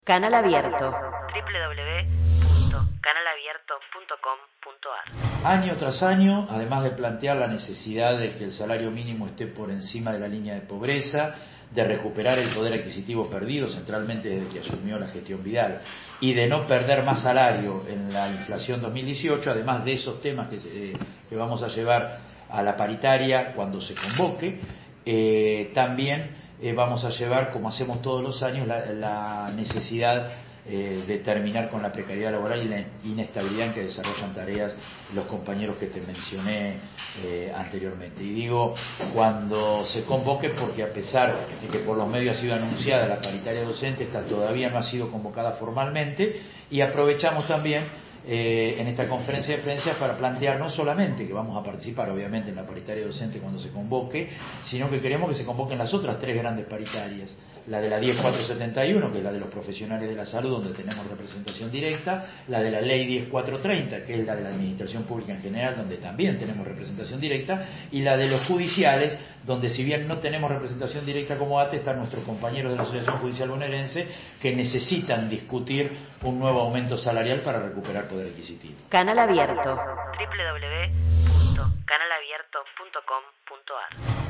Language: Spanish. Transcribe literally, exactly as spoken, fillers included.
Canal Abierto. doble u doble u doble u punto canal abierto punto com punto a r. Año tras año, además de plantear la necesidad de que el salario mínimo esté por encima de la línea de pobreza, de recuperar el poder adquisitivo perdido centralmente desde que asumió la gestión Vidal y de no perder más salario en la inflación dos mil dieciocho, además de esos temas que, eh, que vamos a llevar a la paritaria cuando se convoque, eh, también eh, vamos a llevar, como hacemos todos los años, la, la necesidad eh, de terminar con la precariedad laboral y la inestabilidad en que desarrollan tareas los compañeros que te mencioné eh, anteriormente. Y digo cuando se convoque porque a pesar de que por los medios ha sido anunciada la paritaria docente, esta todavía no ha sido convocada formalmente, y aprovechamos también eh, en esta conferencia de prensa para plantear no solamente que vamos a participar obviamente en la paritaria docente cuando se convoque, sino que queremos que se convoquen las otras tres grandes paritarias: la de la diez mil cuatrocientos setenta y uno, que es la de los profesionales de la salud, donde tenemos representación directa; la de la ley diez mil cuatrocientos treinta, que es la de la administración pública en general, donde también tenemos representación directa; y la de los judiciales, donde si bien no tenemos representación directa como A T E, están nuestros compañeros de la Asociación Judicial Bonaerense que necesitan discutir un nuevo aumento salarial para recuperar poder adquisitivo. Canal Abierto. doble u doble u doble u punto canal abierto punto com punto a r.